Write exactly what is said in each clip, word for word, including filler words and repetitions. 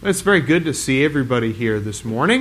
It's very good to see everybody here this morning.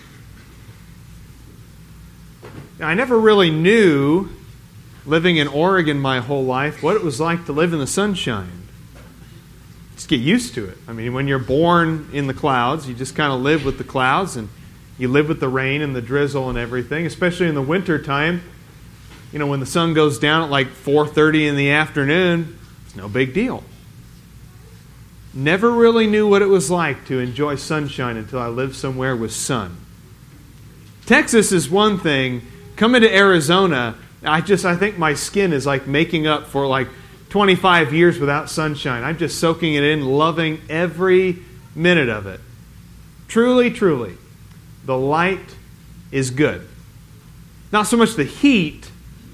I never really knew, living in Oregon my whole life, what it was like to live in the sunshine. Just get used to it. I mean, when you're born in the clouds, you just kind of live with the clouds, and you live with the rain and the drizzle and everything, especially in the winter time. You know, when the sun goes down at like four thirty in the afternoon, it's no big deal. Never really knew what it was like to enjoy sunshine until I lived somewhere with sun. Texas is one thing. Coming to Arizona, I just I think my skin is like making up for like twenty-five years without sunshine. I'm just soaking it in, loving every minute of it. Truly, truly, the light is good. Not so much the heat,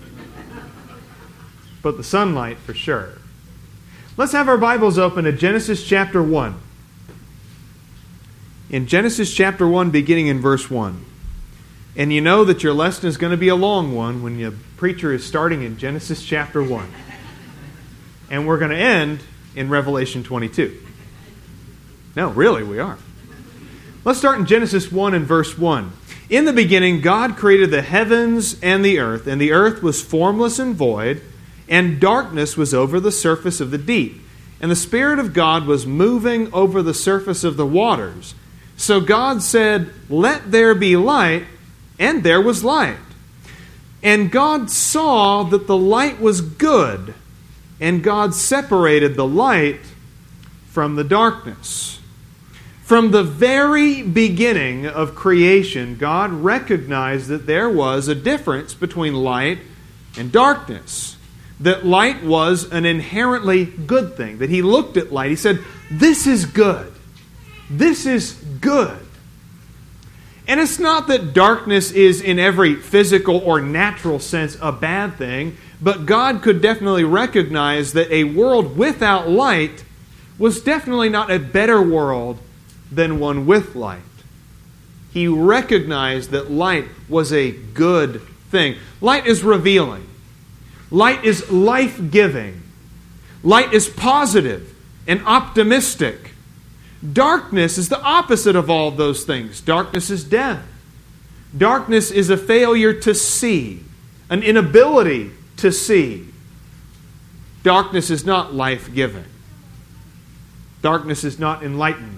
but the sunlight for sure. Let's have our Bibles open to Genesis chapter one. In Genesis chapter one, beginning in verse one. And you know that your lesson is going to be a long one when the preacher is starting in Genesis chapter one. And we're going to end in Revelation twenty-two. No, really, we are. Let's start in Genesis one and verse one. In the beginning, God created the heavens and the earth, and the earth was formless and void, and darkness was over the surface of the deep. And the Spirit of God was moving over the surface of the waters. So God said, "Let there be light," and there was light. And God saw that the light was good, and God separated the light from the darkness. From the very beginning of creation, God recognized that there was a difference between light and darkness. That light was an inherently good thing. That He looked at light, He said, "This is good. This is good." And it's not that darkness is in every physical or natural sense a bad thing, but God could definitely recognize that a world without light was definitely not a better world than one with light. He recognized that light was a good thing. Light is revealing. Light is life-giving. Light is positive and optimistic. Darkness is the opposite of all of those things. Darkness is death. Darkness is a failure to see, an inability to see. Darkness is not life-giving. Darkness is not enlightenment.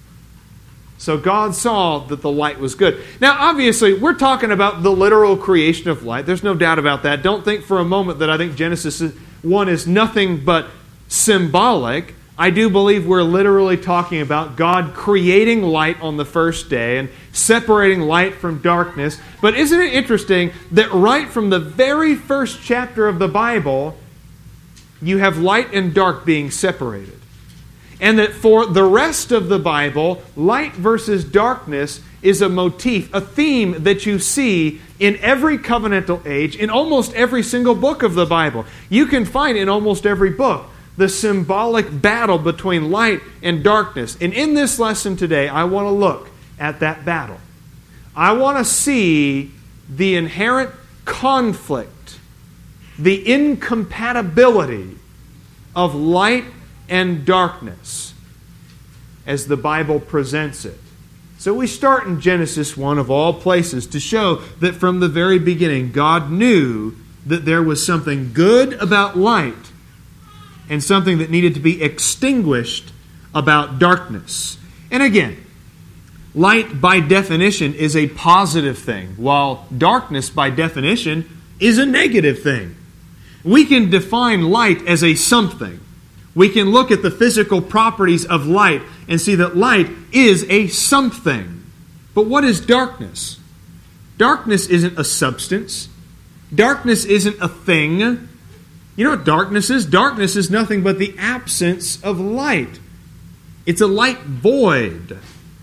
So God saw that the light was good. Now, obviously, we're talking about the literal creation of light. There's no doubt about that. Don't think for a moment that I think Genesis one is nothing but symbolic. I do believe we're literally talking about God creating light on the first day and separating light from darkness. But isn't it interesting that right from the very first chapter of the Bible, you have light and dark being separated? And that for the rest of the Bible, light versus darkness is a motif, a theme that you see in every covenantal age, in almost every single book of the Bible. You can find in almost every book the symbolic battle between light and darkness. And in this lesson today, I want to look at that battle. I want to see the inherent conflict, the incompatibility of light and darkness as the Bible presents it. So we start in Genesis one of all places to show that from the very beginning God knew that there was something good about light and something that needed to be extinguished about darkness. And again, light by definition is a positive thing, while darkness by definition is a negative thing. We can define light as a something. We can look at the physical properties of light and see that light is a something. But what is darkness? Darkness isn't a substance. Darkness isn't a thing. You know what darkness is? Darkness is nothing but the absence of light. It's a light void.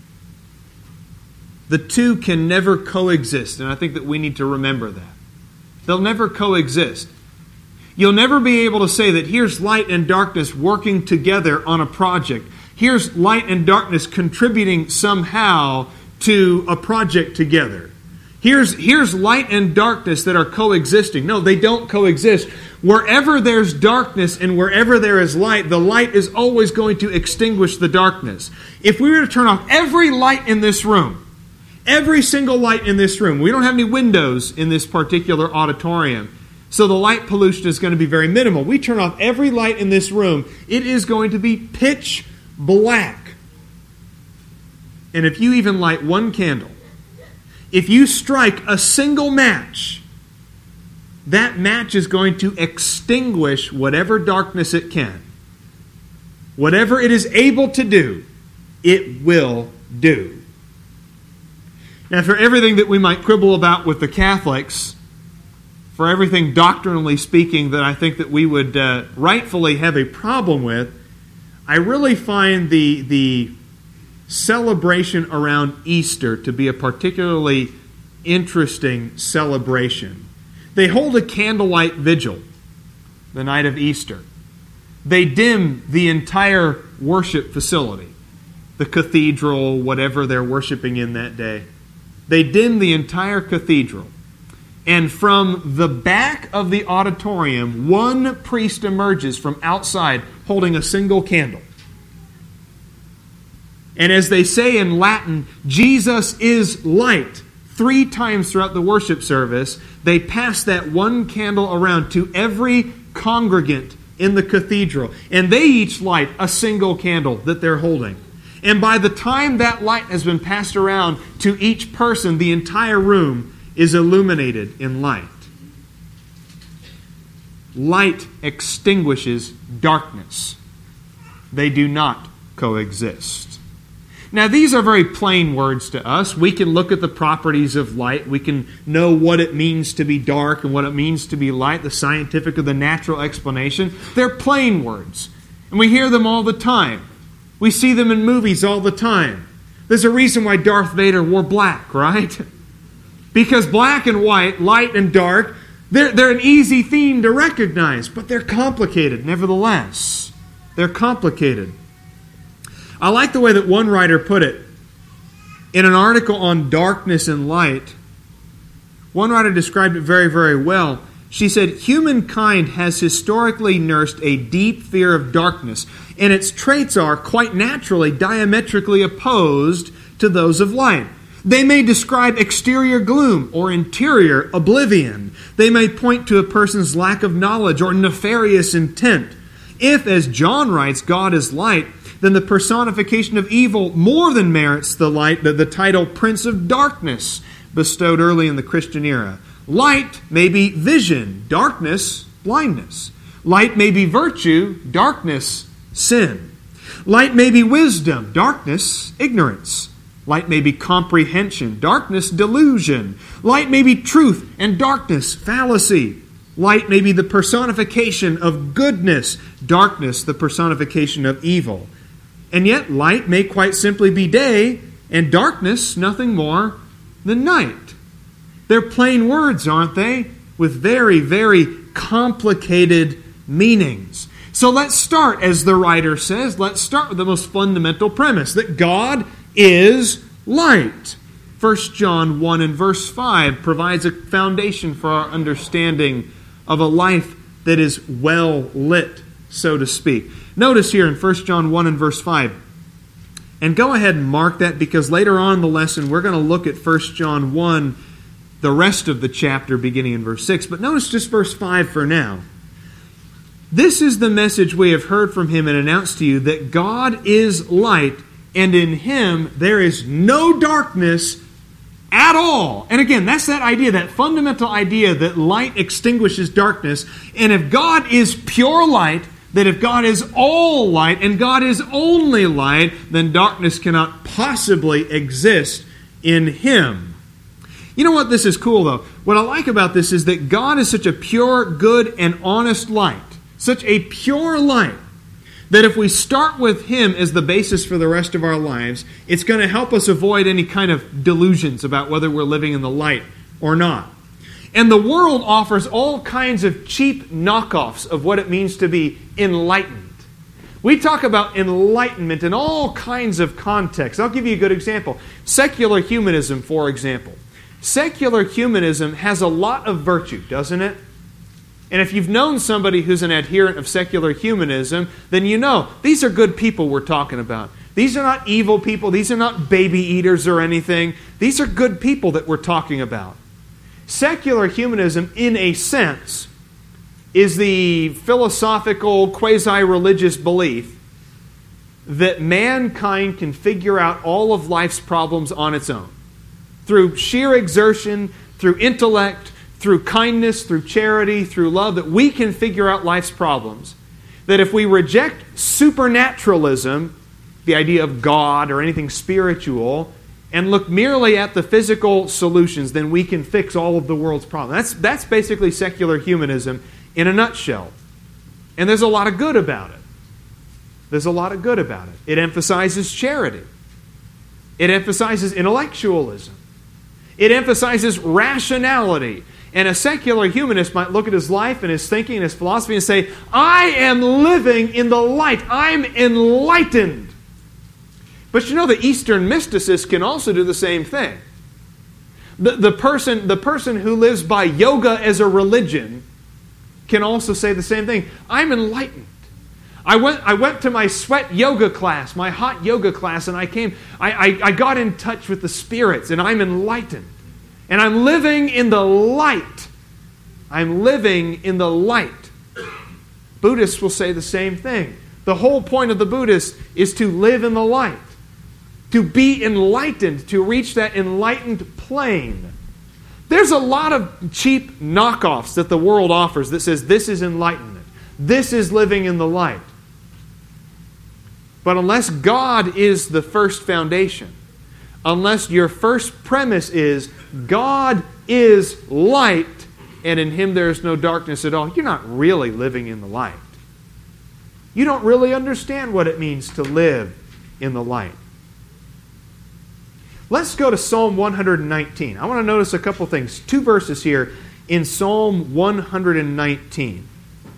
The two can never coexist, and I think that we need to remember that. They'll never coexist. You'll never be able to say that here's light and darkness working together on a project. Here's light and darkness contributing somehow to a project together. Here's, here's light and darkness that are coexisting. No, they don't coexist. Wherever there's darkness and wherever there is light, the light is always going to extinguish the darkness. If we were to turn off every light in this room, every single light in this room, we don't have any windows in this particular auditorium, so the light pollution is going to be very minimal. We turn off every light in this room, it is going to be pitch black. And if you even light one candle, if you strike a single match, that match is going to extinguish whatever darkness it can. Whatever it is able to do, it will do. Now, for everything that we might quibble about with the Catholics, for everything doctrinally speaking that I think that we would uh, rightfully have a problem with, I really find the the celebration around Easter to be a particularly interesting celebration. They hold a candlelight vigil the night of Easter. They dim the entire worship facility, the cathedral, whatever they're worshiping in that day. They dim the entire cathedral. And from the back of the auditorium, one priest emerges from outside holding a single candle. And as they say in Latin, Jesus is light, three times throughout the worship service, they pass that one candle around to every congregant in the cathedral. And they each light a single candle that they're holding. And by the time that light has been passed around to each person, the entire room is illuminated in light. Light extinguishes darkness. They do not coexist. Now, these are very plain words to us. We can look at the properties of light. We can know what it means to be dark and what it means to be light, the scientific or the natural explanation. They're plain words, and we hear them all the time. We see them in movies all the time. There's a reason why Darth Vader wore black, right? Because black and white, light and dark, they're, they're an easy theme to recognize, but they're complicated nevertheless. They're complicated. I like the way that one writer put it. In an article on darkness and light, one writer described it very, very well. She said, humankind has historically nursed a deep fear of darkness, and its traits are, quite naturally, diametrically opposed to those of light. They may describe exterior gloom or interior oblivion. They may point to a person's lack of knowledge or nefarious intent. If, as John writes, God is light, then the personification of evil more than merits the light, the, the title Prince of Darkness bestowed early in the Christian era. Light may be vision, darkness, blindness. Light may be virtue, darkness, sin. Light may be wisdom, darkness, ignorance. Light may be comprehension, darkness, delusion. Light may be truth, and darkness, fallacy. Light may be the personification of goodness, darkness, the personification of evil. And yet, light may quite simply be day, and darkness nothing more than night. They're plain words, aren't they? With very, very complicated meanings. So let's start, as the writer says, let's start with the most fundamental premise, that God is light. First John one and verse five provides a foundation for our understanding of a life that is well lit, so to speak. Notice here in First John one and verse five, and go ahead and mark that because later on in the lesson we're going to look at First John one, the rest of the chapter beginning in verse six. But notice just verse five for now. This is the message we have heard from him and announced to you, that God is light, and in him there is no darkness at all. And again, that's that idea, that fundamental idea that light extinguishes darkness. And if God is pure light, that if God is all light and God is only light, then darkness cannot possibly exist in him. You know what? This is cool, though. What I like about this is that God is such a pure, good, and honest light, such a pure light, that if we start with him as the basis for the rest of our lives, it's going to help us avoid any kind of delusions about whether we're living in the light or not. And the world offers all kinds of cheap knockoffs of what it means to be enlightened. We talk about enlightenment in all kinds of contexts. I'll give you a good example. Secular humanism, for example. secular humanism has a lot of virtue, doesn't it? And if you've known somebody who's an adherent of secular humanism, then you know these are good people we're talking about. These are not evil people. These are not baby eaters or anything. These are good people that we're talking about. Secular humanism, in a sense, is the philosophical, quasi-religious belief that mankind can figure out all of life's problems on its own. Through sheer exertion, through intellect, through kindness, through charity, through love, that we can figure out life's problems. That if we reject supernaturalism, the idea of God or anything spiritual, and look merely at the physical solutions, then we can fix all of the world's problems. That's, that's basically secular humanism in a nutshell. And there's a lot of good about it. There's a lot of good about it. It emphasizes charity. It emphasizes intellectualism. It emphasizes rationality. And a secular humanist might look at his life and his thinking and his philosophy and say, I am living in the light. I'm enlightened. But you know, the Eastern mysticists can also do the same thing. The, the, person, the person who lives by yoga as a religion can also say the same thing. I'm enlightened. I went, I went to my sweat yoga class, my hot yoga class, and I came, I, I, I got in touch with the spirits, and I'm enlightened. And I'm living in the light. I'm living in the light. Buddhists will say the same thing. The whole point of the Buddhist is to live in the light. To be enlightened, to reach that enlightened plane. There's a lot of cheap knockoffs that the world offers that says this is enlightenment. This is living in the light. But unless God is the first foundation, unless your first premise is God is light and in Him there is no darkness at all, you're not really living in the light. You don't really understand what it means to live in the light. Let's go to Psalm one nineteen. I want to notice a couple things. Two verses here in Psalm one nineteen.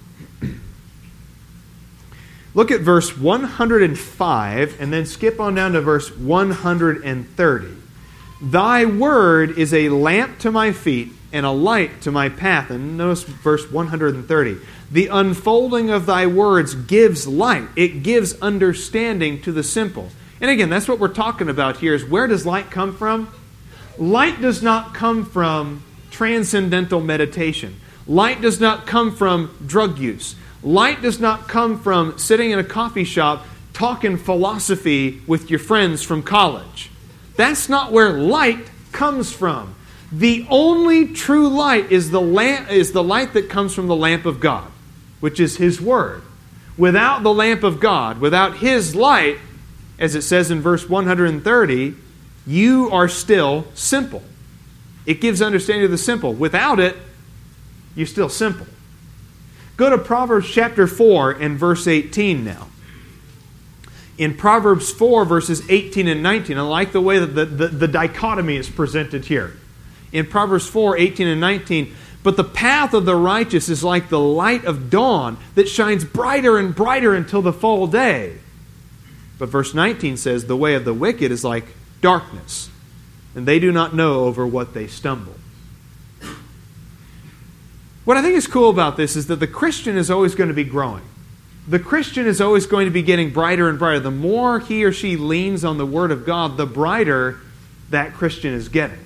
Look at verse one hundred five and then skip on down to verse one hundred thirty. Thy word is a lamp to my feet and a light to my path. And notice verse one hundred thirty. The unfolding of thy words gives light. It gives understanding to the simple. And again, that's what we're talking about here, is where does light come from? Light does not come from transcendental meditation. Light does not come from drug use. Light does not come from sitting in a coffee shop talking philosophy with your friends from college. That's not where light comes from. The only true light is the lamp, is the light that comes from the lamp of God, which is His Word. Without the lamp of God, without His light, as it says in verse one hundred thirty, you are still simple. It gives understanding of the simple. Without it, you're still simple. Go to Proverbs chapter four and verse eighteen now. In Proverbs four, verses eighteen and nineteen, I like the way that the, the, the dichotomy is presented here. In Proverbs four, eighteen and nineteen, but the path of the righteous is like the light of dawn that shines brighter and brighter until the full day. But verse nineteen says, the way of the wicked is like darkness, and they do not know over what they stumble. What I think is cool about this is that the Christian is always going to be growing. The Christian is always going to be getting brighter and brighter. The more he or she leans on the Word of God, the brighter that Christian is getting.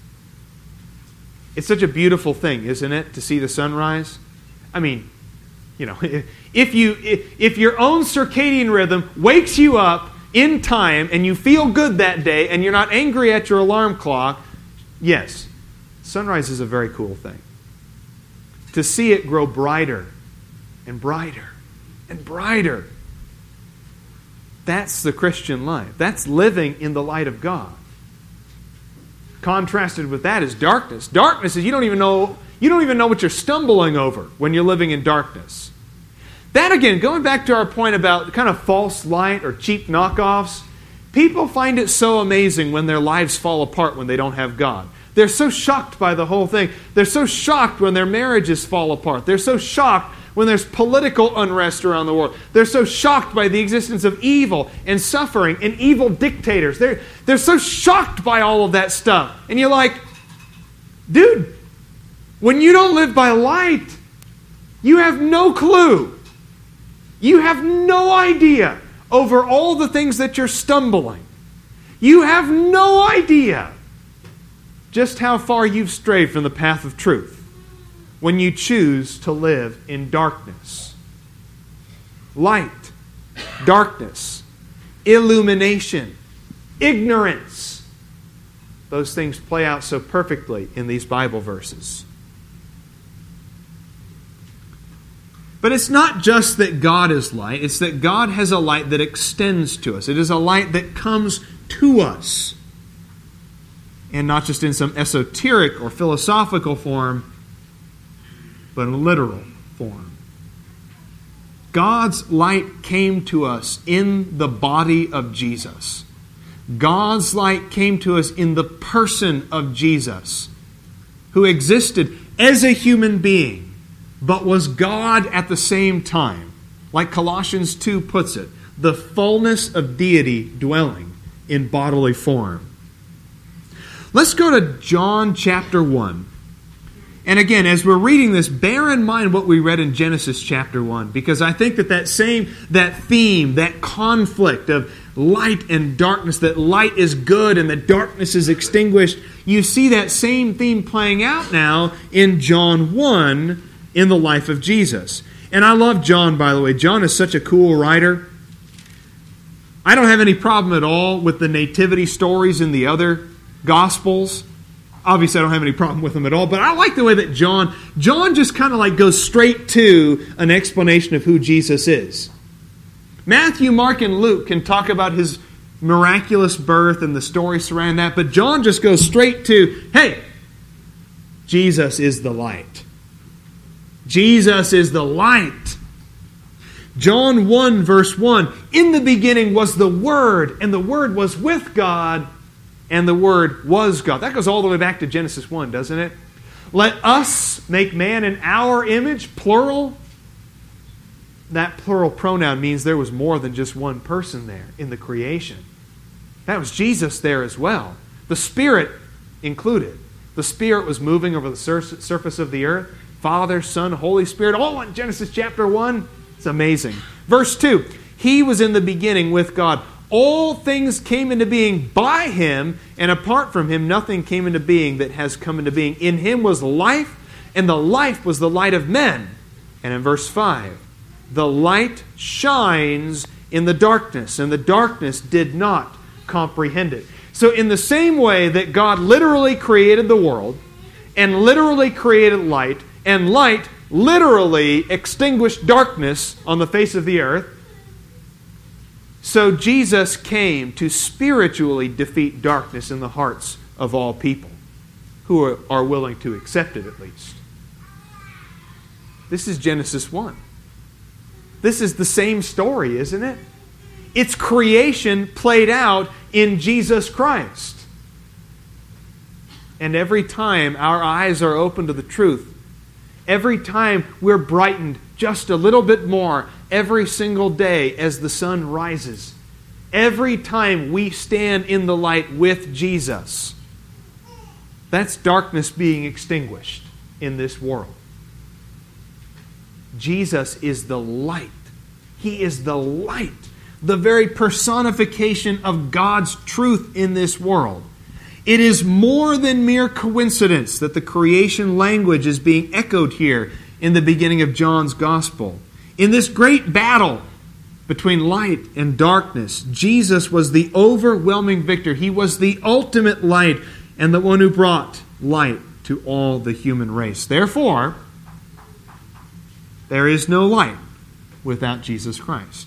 It's such a beautiful thing, isn't it, to see the sunrise? I mean, you know, if you if your own circadian rhythm wakes you up in time and you feel good that day and you're not angry at your alarm clock, yes, sunrise is a very cool thing. To see it grow brighter and brighter and brighter. That's the Christian life. That's living in the light of God. Contrasted with that is darkness. Darkness is you don't even know you don't even know what you're stumbling over when you're living in darkness. That again, going back to our point about kind of false light or cheap knockoffs, people find it so amazing when their lives fall apart when they don't have God. They're so shocked by the whole thing. They're so shocked when their marriages fall apart. They're so shocked when there's political unrest around the world. They're so shocked by the existence of evil and suffering and evil dictators. They're, they're so shocked by all of that stuff. And you're like, Dude, when you don't live by light, you have no clue. You have no idea over all the things that you're stumbling. You have no idea just how far you've strayed from the path of truth when you choose to live in darkness. Light, darkness, illumination, ignorance. Those things play out so perfectly in these Bible verses. But it's not just that God is light, it's that God has a light that extends to us. It is a light that comes to us. And not just in some esoteric or philosophical form, but in a literal form. God's light came to us in the body of Jesus. God's light came to us in the person of Jesus, who existed as a human being, but was God at the same time. Like Colossians two puts it, the fullness of deity dwelling in bodily form. Let's go to John chapter one. And again, as we're reading this, bear in mind what we read in Genesis chapter one, because I think that that same, that theme, that conflict of light and darkness, that light is good and that darkness is extinguished, you see that same theme playing out now in John one, in the life of Jesus. And I love John, by the way. John is such a cool writer. I don't have any problem at all with the nativity stories in the other Gospels. Obviously, I don't have any problem with them at all, but I like the way that John, John just kind of like goes straight to an explanation of who Jesus is. Matthew, Mark, and Luke can talk about his miraculous birth and the story surrounding that, but John just goes straight to, hey, Jesus is the light. Jesus is the light. John one verse one, in the beginning was the Word, and the Word was with God, and the Word was God. That goes all the way back to Genesis one, doesn't it? Let us make man in our image, plural. That plural pronoun means there was more than just one person there in the creation. That was Jesus there as well. The Spirit included. The Spirit was moving over the sur- surface of the earth. Father, Son, Holy Spirit, all in Genesis chapter one. It's amazing. Verse two, He was in the beginning with God. All things came into being by Him, and apart from Him, nothing came into being that has come into being. In Him was life, and the life was the light of men. And in verse five, the light shines in the darkness, and the darkness did not comprehend it. So in the same way that God literally created the world, and literally created light, and light literally extinguished darkness on the face of the earth, so Jesus came to spiritually defeat darkness in the hearts of all people who are, are willing to accept it at least. This is Genesis one. This is the same story, isn't it? It's creation played out in Jesus Christ. And every time our eyes are open to the truth, every time we're brightened just a little bit more every single day as the sun rises, every time we stand in the light with Jesus, that's darkness being extinguished in this world. Jesus is the light. He is the light, the very personification of God's truth in this world. It is more than mere coincidence that the creation language is being echoed here in the beginning of John's Gospel. In this great battle between light and darkness, Jesus was the overwhelming victor. He was the ultimate light and the one who brought light to all the human race. Therefore, there is no light without Jesus Christ.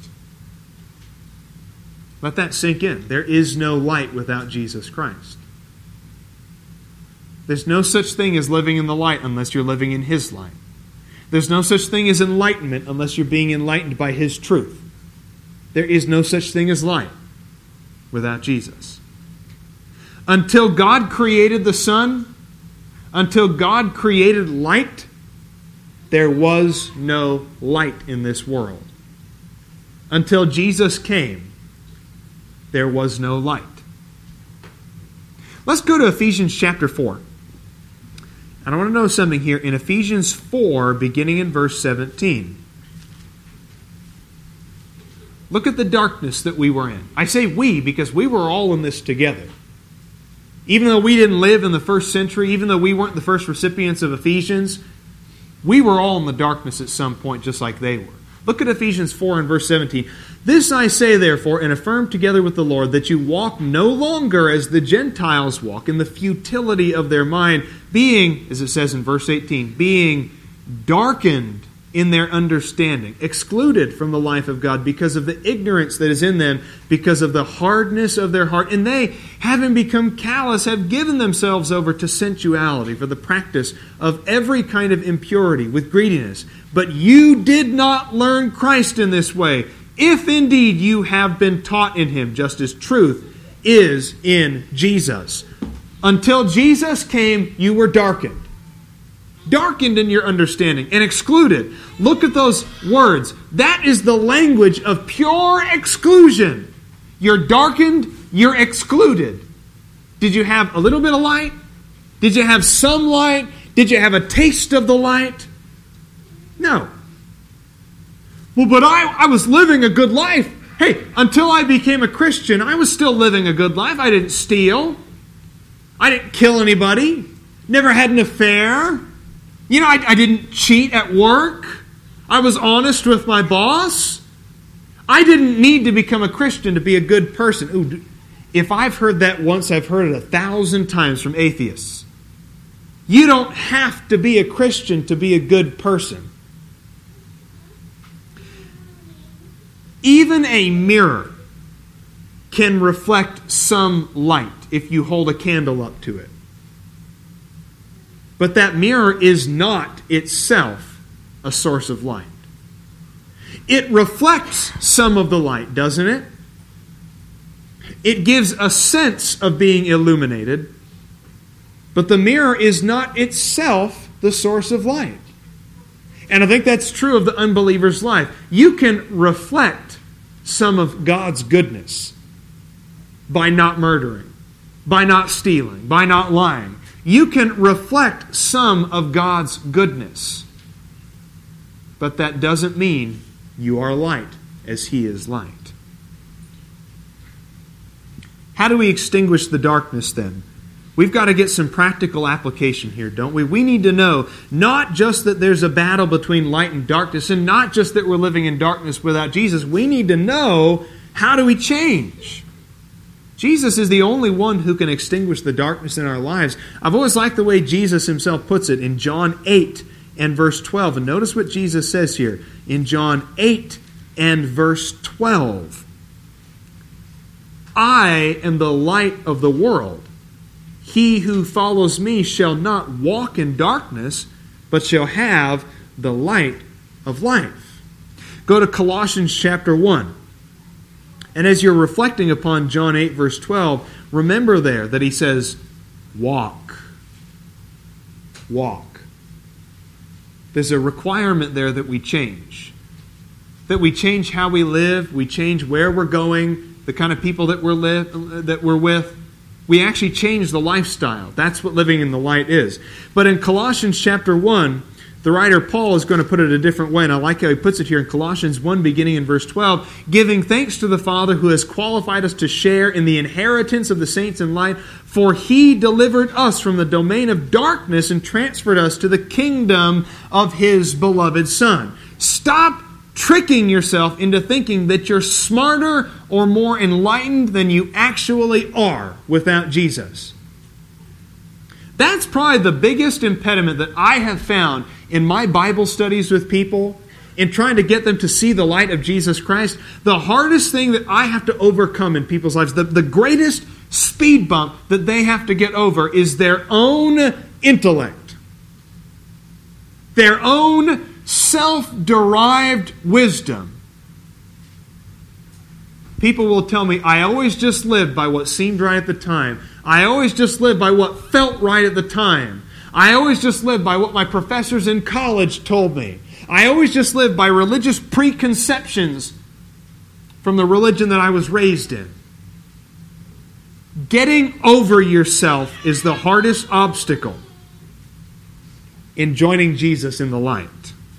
Let that sink in. There is no light without Jesus Christ. There's no such thing as living in the light unless you're living in His light. There's no such thing as enlightenment unless you're being enlightened by His truth. There is no such thing as light without Jesus. Until God created the sun, until God created light, there was no light in this world. Until Jesus came, there was no light. Let's go to Ephesians chapter four. And I want to know something here in Ephesians four, beginning in verse seventeen. Look at the darkness that we were in. I say we because we were all in this together. Even though we didn't live in the first century, even though we weren't the first recipients of Ephesians, we were all in the darkness at some point, just like they were. Look at Ephesians four and verse seventeen. This I say, therefore, and affirm together with the Lord, that you walk no longer as the Gentiles walk, in the futility of their mind, being, as it says in verse eighteen, being darkened in their understanding, excluded from the life of God because of the ignorance that is in them, because of the hardness of their heart. And they, having become callous, have given themselves over to sensuality for the practice of every kind of impurity with greediness. But you did not learn Christ in this way, if indeed you have been taught in Him, just as truth is in Jesus. Until Jesus came, you were darkened. Darkened in your understanding and excluded. Look at those words. That is the language of pure exclusion. You're darkened, you're excluded. Did you have a little bit of light? Did you have some light? Did you have a taste of the light? No. Well, but I, I was living a good life. Hey, until I became a Christian, I was still living a good life. I didn't steal. I didn't kill anybody. Never had an affair. You know, I, I didn't cheat at work. I was honest with my boss. I didn't need to become a Christian to be a good person. Ooh, if I've heard that once, I've heard it a thousand times from atheists. You don't have to be a Christian to be a good person. Even a mirror can reflect some light if you hold a candle up to it. But that mirror is not itself a source of light. It reflects some of the light, doesn't it? It gives a sense of being illuminated, but the mirror is not itself the source of light. And I think that's true of the unbeliever's life. You can reflect some of God's goodness by not murdering, by not stealing, by not lying. You can reflect some of God's goodness. But that doesn't mean you are light as He is light. How do we extinguish the darkness then? We've got to get some practical application here, don't we? We need to know not just that there's a battle between light and darkness, and not just that we're living in darkness without Jesus. We need to know, how do we change? Jesus is the only one who can extinguish the darkness in our lives. I've always liked the way Jesus Himself puts it in John eight and verse twelve. And notice what Jesus says here in John eight and verse twelve. I am the light of the world. He who follows me shall not walk in darkness, but shall have the light of life. Go to Colossians chapter one. And as you're reflecting upon John eight verse twelve, remember there that he says, walk. Walk. There's a requirement there that we change. That we change how we live, we change where we're going, the kind of people that we're, li- that we're with. We actually change the lifestyle. That's what living in the light is. But in Colossians chapter one, the writer Paul is going to put it a different way, and I like how he puts it here in Colossians one, beginning in verse twelve, giving thanks to the Father who has qualified us to share in the inheritance of the saints in light, for He delivered us from the domain of darkness and transferred us to the kingdom of His beloved Son. Stop tricking yourself into thinking that you're smarter or more enlightened than you actually are without Jesus. That's probably the biggest impediment that I have found in my Bible studies with people, in trying to get them to see the light of Jesus Christ. The hardest thing that I have to overcome in people's lives, the, the greatest speed bump that they have to get over, is their own intellect. Their own self-derived wisdom. People will tell me, I always just lived by what seemed right at the time. I always just lived by what felt right at the time. I always just lived by what my professors in college told me. I always just lived by religious preconceptions from the religion that I was raised in. Getting over yourself is the hardest obstacle. in joining Jesus in the light.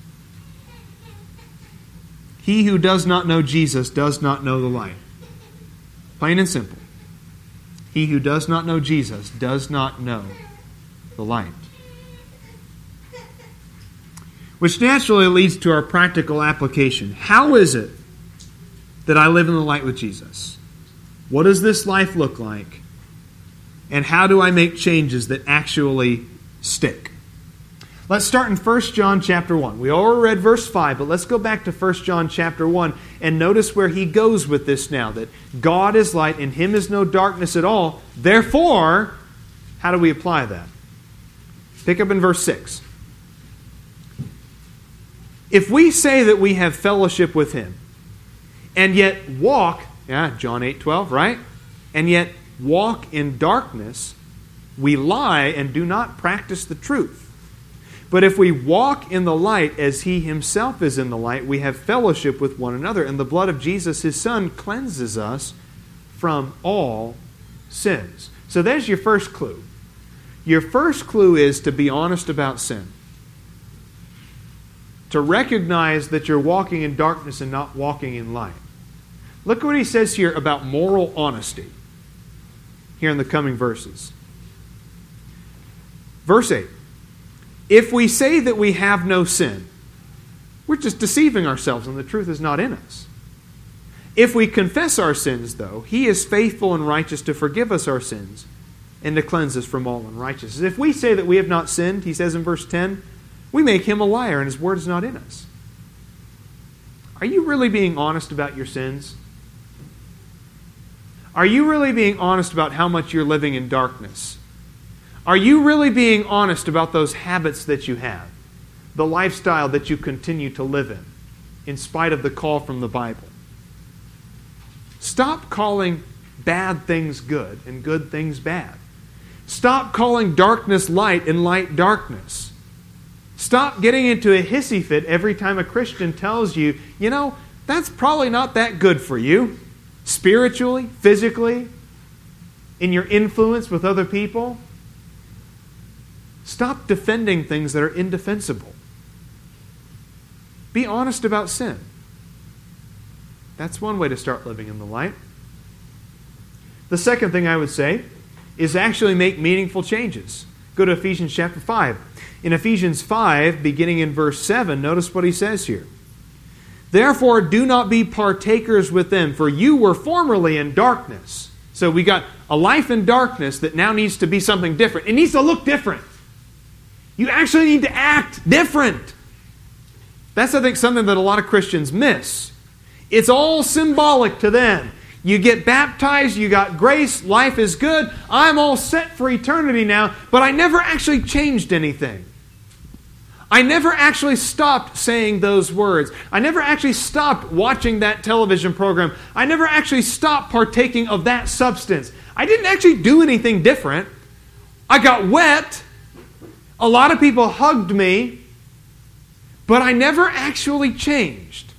He who does not know Jesus does not know the light. Plain and simple. He who does not know Jesus does not know the light. Which naturally leads to our practical application. How is it that I live in the light with Jesus? What does this life look like? And how do I make changes that actually stick? Let's start in First John chapter one. We already read verse five, but let's go back to First John chapter one and notice where he goes with this now, that God is light, in him is no darkness at all. Therefore, how do we apply that? Pick up in verse six. If we say that we have fellowship with him, and yet walk, yeah, John eight twelve, right? And yet walk in darkness, we lie and do not practice the truth. But if we walk in the light as he himself is in the light, we have fellowship with one another. And the blood of Jesus, his Son, cleanses us from all sins. So there's your first clue. Your first clue is to be honest about sin. To recognize that you're walking in darkness and not walking in light. Look what he says here about moral honesty here in the coming verses. Verse eight. If we say that we have no sin, we're just deceiving ourselves and the truth is not in us. If we confess our sins, though, he is faithful and righteous to forgive us our sins and to cleanse us from all unrighteousness. If we say that we have not sinned, he says in verse ten, we make him a liar and his word is not in us. Are you really being honest about your sins? Are you really being honest about how much you're living in darkness? Are you really being honest about those habits that you have? The lifestyle that you continue to live in, in spite of the call from the Bible? Stop calling bad things good and good things bad. Stop calling darkness light and light darkness. Stop getting into a hissy fit every time a Christian tells you, you know, that's probably not that good for you. Spiritually, physically, in your influence with other people. Stop defending things that are indefensible. Be honest about sin. That's one way to start living in the light. The second thing I would say is actually make meaningful changes. Go to Ephesians chapter five. In Ephesians five, beginning in verse seven, notice what he says here. Therefore, do not be partakers with them, for you were formerly in darkness. So we got a life in darkness that now needs to be something different. It needs to look different. You actually need to act different. That's, I think, something that a lot of Christians miss. It's all symbolic to them. You get baptized, you got grace, life is good, I'm all set for eternity now, but I never actually changed anything. I never actually stopped saying those words. I never actually stopped watching that television program. I never actually stopped partaking of that substance. I didn't actually do anything different. I got wet. A lot of people hugged me, but I never actually changed.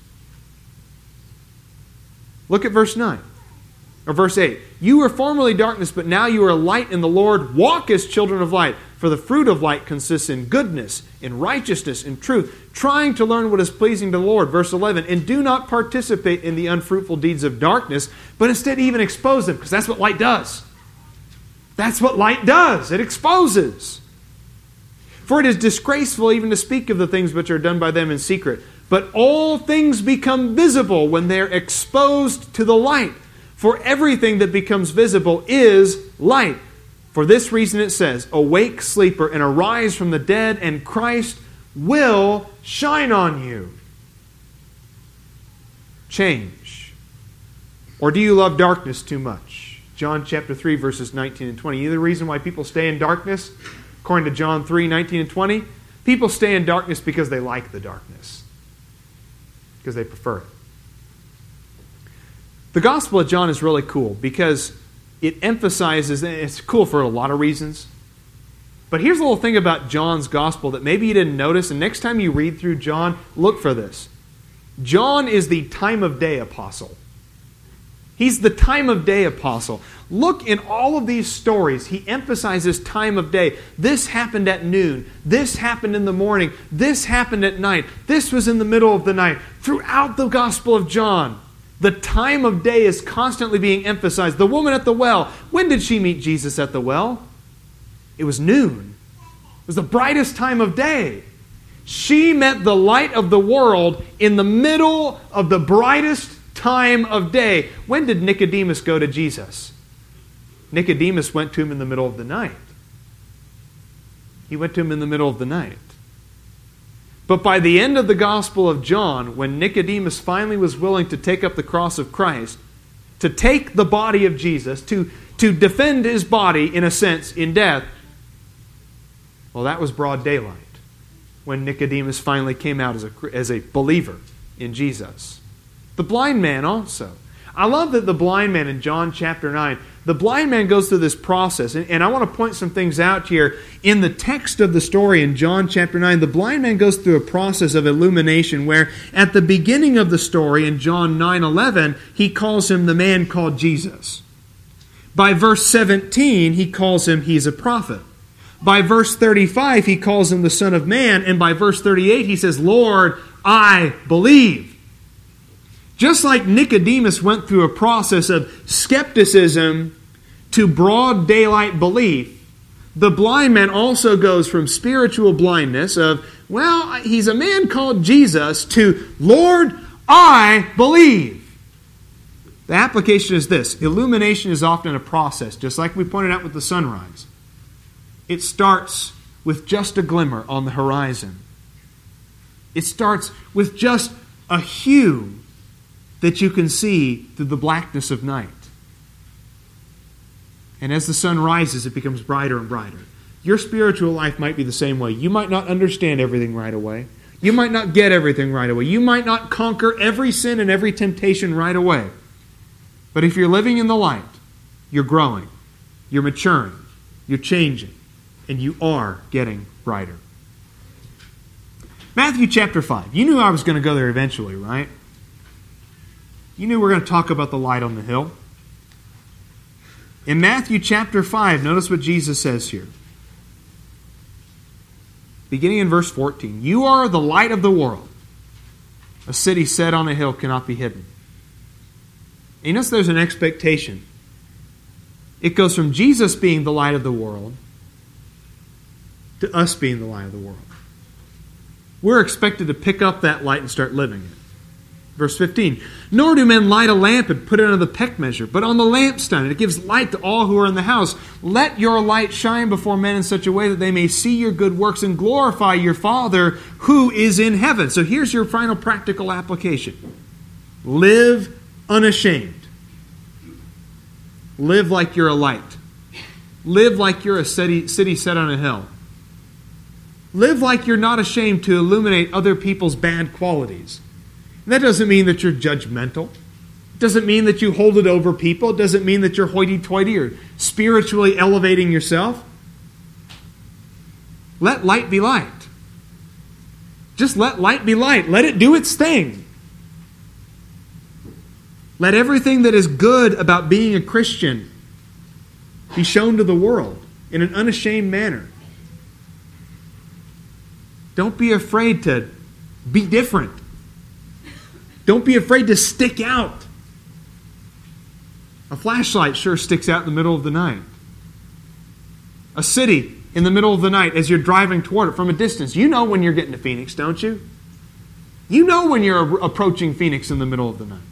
Look at verse nine, or verse eight. You were formerly darkness, but now you are light in the Lord. Walk as children of light, for the fruit of light consists in goodness, in righteousness, in truth, trying to learn what is pleasing to the Lord. Verse eleven, and do not participate in the unfruitful deeds of darkness, but instead even expose them, because that's what light does. That's what light does. It exposes. For it is disgraceful even to speak of the things which are done by them in secret. But all things become visible when they are exposed to the light. For everything that becomes visible is light. For this reason it says, awake, sleeper, and arise from the dead, and Christ will shine on you. Change. Or do you love darkness too much? John chapter three, verses nineteen and twenty. You know the reason why people stay in darkness? According to John three, nineteen and twenty, people stay in darkness because they like the darkness. Because they prefer it. The Gospel of John is really cool because it emphasizes, and it's cool for a lot of reasons, but here's a little thing about John's Gospel that maybe you didn't notice, and next time you read through John, look for this. John is the time of day apostle. He's the time of day apostle. Look, in all of these stories, he emphasizes time of day. This happened at noon. This happened in the morning. This happened at night. This was in the middle of the night. Throughout the Gospel of John, the time of day is constantly being emphasized. The woman at the well, when did she meet Jesus at the well? It was noon. It was the brightest time of day. She met the light of the world in the middle of the brightest time of day. When did Nicodemus go to Jesus? Nicodemus went to him in the middle of the night. He went to him in the middle of the night. But by the end of the Gospel of John, when Nicodemus finally was willing to take up the cross of Christ, to take the body of Jesus, to, to defend his body, in a sense, in death, well, that was broad daylight when Nicodemus finally came out as a, as a believer in Jesus. The blind man also. I love that the blind man in John chapter nine, the blind man goes through this process. And, and I want to point some things out here. In the text of the story in John chapter nine, the blind man goes through a process of illumination where at the beginning of the story in John nine eleven, he calls him the man called Jesus. By verse seventeen, he calls him he's a prophet. By verse thirty-five, he calls him the Son of Man. And by verse thirty-eight, he says, Lord, I believe. Just like Nicodemus went through a process of skepticism to broad daylight belief, the blind man also goes from spiritual blindness of, well, he's a man called Jesus, to, Lord, I believe. The application is this. Illumination is often a process, just like we pointed out with the sunrise. It starts with just a glimmer on the horizon. It starts with just a hue that you can see through the blackness of night. And as the sun rises, it becomes brighter and brighter. Your spiritual life might be the same way. You might not understand everything right away. You might not get everything right away. You might not conquer every sin and every temptation right away. But if you're living in the light, you're growing, you're maturing, you're changing, and you are getting brighter. Matthew chapter five. You knew I was going to go there eventually, right? You knew we were going to talk about the light on the hill. In Matthew chapter five, notice what Jesus says here. Beginning in verse fourteen. You are the light of the world. A city set on a hill cannot be hidden. And you notice there's an expectation. It goes from Jesus being the light of the world to us being the light of the world. We're expected to pick up that light and start living it. Verse fifteen, nor do men light a lamp and put it under the peck measure, but on the lampstand, and it gives light to all who are in the house. Let your light shine before men in such a way that they may see your good works and glorify your Father who is in heaven. So here's your final practical application. Live unashamed. Live like you're a light. Live like you're a city, city set on a hill. Live like you're not ashamed to illuminate other people's bad qualities. That doesn't mean that you're judgmental. It doesn't mean that you hold it over people. It doesn't mean that you're hoity-toity or spiritually elevating yourself. Let light be light. Just let light be light. Let it do its thing. Let everything that is good about being a Christian be shown to the world in an unashamed manner. Don't be afraid to be different. Don't be afraid to stick out. A flashlight sure sticks out in the middle of the night. A city in the middle of the night as you're driving toward it from a distance. You know when you're getting to Phoenix, don't you? You know when you're approaching Phoenix in the middle of the night.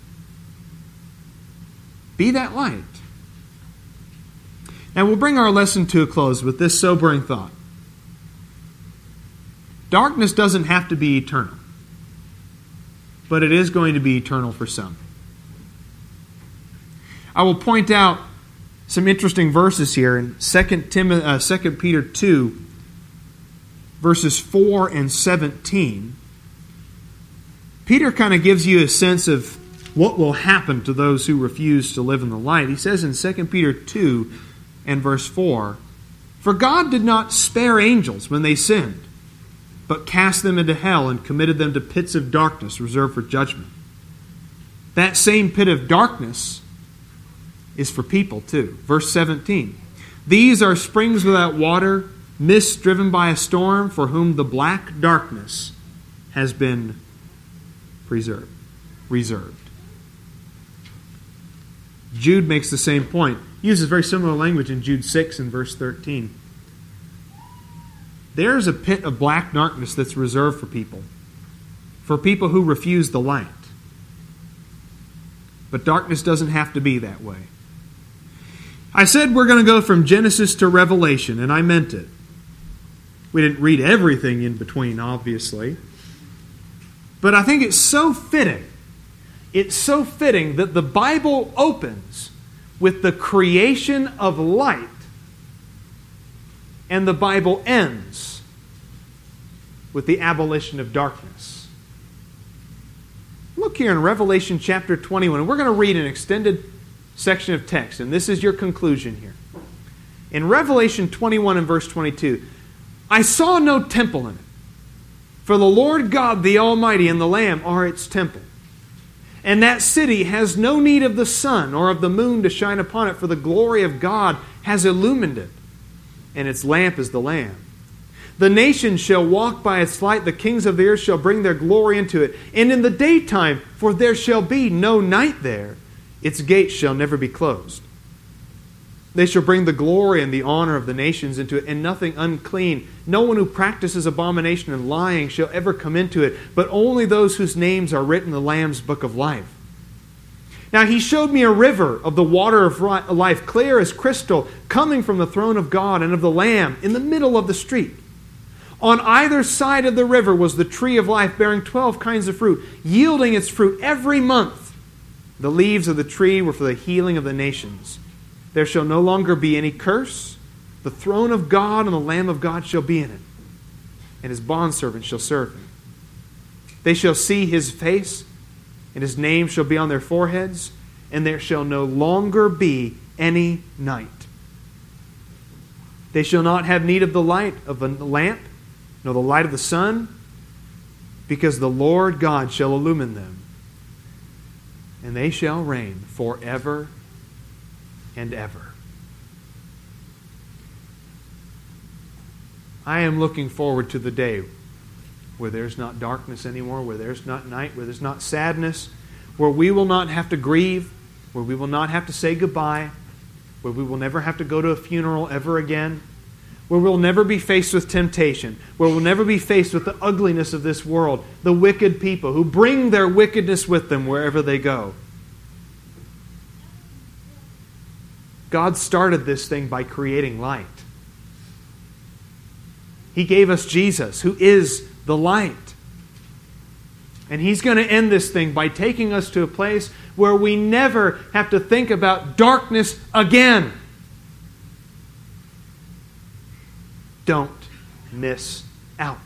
Be that light. Now we'll bring our lesson to a close with this sobering thought. Darkness doesn't have to be eternal, but it is going to be eternal for some. I will point out some interesting verses here in Second Peter two, verses four and seventeen. Peter kind of gives you a sense of what will happen to those who refuse to live in the light. He says in Second Peter two and verse four, "For God did not spare angels when they sinned, but cast them into hell and committed them to pits of darkness reserved for judgment. That same pit of darkness is for people too. Verse seventeen. These are springs without water, mists driven by a storm, for whom the black darkness has been preserved, reserved. Jude makes the same point. He uses very similar language in Jude six and verse thirteen. There's a pit of black darkness that's reserved for people, for people who refuse the light. But darkness doesn't have to be that way. I said we're going to go from Genesis to Revelation, and I meant it. We didn't read everything in between, obviously. But I think it's so fitting. It's so fitting that the Bible opens with the creation of light, and the Bible ends with the abolition of darkness. Look here in Revelation chapter twenty-one, and we're going to read an extended section of text, and this is your conclusion here. In Revelation twenty-one and verse twenty-two, I saw no temple in it, for the Lord God, the Almighty, and the Lamb are its temple. And that city has no need of the sun or of the moon to shine upon it, for the glory of God has illumined it, and its lamp is the Lamb. The nations shall walk by its light, the kings of the earth shall bring their glory into it. And in the daytime, for there shall be no night there, its gates shall never be closed. They shall bring the glory and the honor of the nations into it, and nothing unclean. No one who practices abomination and lying shall ever come into it, but only those whose names are written in the Lamb's book of life. Now he showed me a river of the water of life, clear as crystal, coming from the throne of God and of the Lamb in the middle of the street. On either side of the river was the tree of life, bearing twelve kinds of fruit, yielding its fruit every month. The leaves of the tree were for the healing of the nations. There shall no longer be any curse. The throne of God and the Lamb of God shall be in it, and his bondservants shall serve him. They shall see his face, and his name shall be on their foreheads, and there shall no longer be any night. They shall not have need of the light of a lamp, nor the light of the sun, because the Lord God shall illumine them, and they shall reign forever and ever. I am looking forward to the day where there's not darkness anymore, where there's not night, where there's not sadness, where we will not have to grieve, where we will not have to say goodbye, where we will never have to go to a funeral ever again, where we'll never be faced with temptation, where we'll never be faced with the ugliness of this world, the wicked people who bring their wickedness with them wherever they go. God started this thing by creating light. He gave us Jesus, who is the light. And He's going to end this thing by taking us to a place where we never have to think about darkness again. Don't miss out.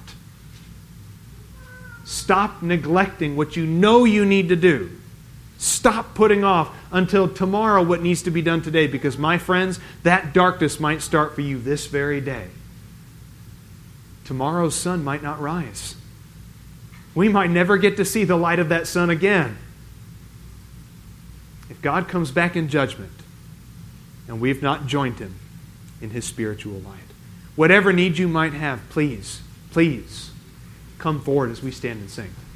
Stop neglecting what you know you need to do. Stop putting off until tomorrow what needs to be done today, because, my friends, that darkness might start for you this very day. Tomorrow's sun might not rise. We might never get to see the light of that sun again. If God comes back in judgment and we've not joined Him in His spiritual light, whatever need you might have, please, please come forward as we stand and sing.